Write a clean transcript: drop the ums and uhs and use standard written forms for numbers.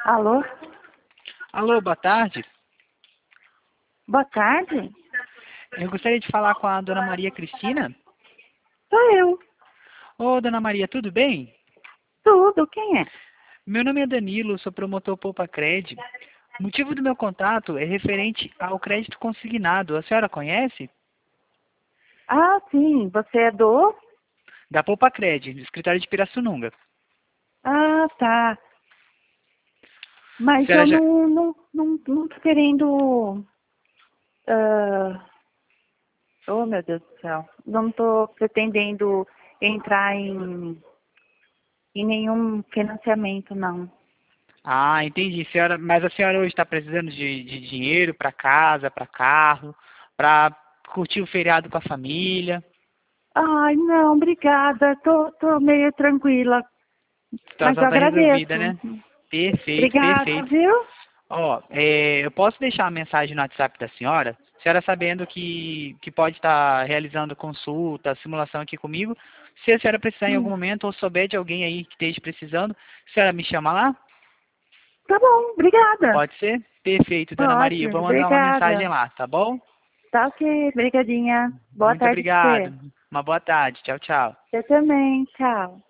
Alô? Alô, boa tarde. Boa tarde? Eu gostaria de falar com a dona Maria Cristina. Sou eu. Ô, dona Maria, tudo bem? Tudo, quem é? Meu nome é Danilo, sou promotor Poupa-Cred. O motivo do meu contato é referente ao crédito consignado. A senhora conhece? Ah, sim, você é do... Da Poupa-Cred, do escritório de Pirassununga. Ah, tá. A Mas eu senhora já... não tô querendo... Oh, meu Deus do céu. Não tô pretendendo entrar em nenhum financiamento, não. Ah, entendi, senhora. Mas a senhora hoje está precisando de dinheiro para casa, para carro, para curtir o feriado com a família. Ai, não, obrigada. Tô meio tranquila, A mas eu situação está resolvida, agradeço. né? Perfeito, Obrigada, perfeito. viu? Ó, eu posso deixar a mensagem no WhatsApp da senhora, sabendo que pode estar realizando consulta, simulação aqui comigo. Se a senhora precisar em algum Hum, momento ou souber de alguém aí que esteja precisando, a senhora me chama lá? Tá bom, obrigada. Pode ser? Perfeito, dona Maria. Eu Pode, vou mandar uma mensagem obrigada. lá, tá bom? Tá ok, brigadinha. Boa Muito tarde pra obrigado. você. Uma boa tarde. Tchau, tchau. Você também, tchau.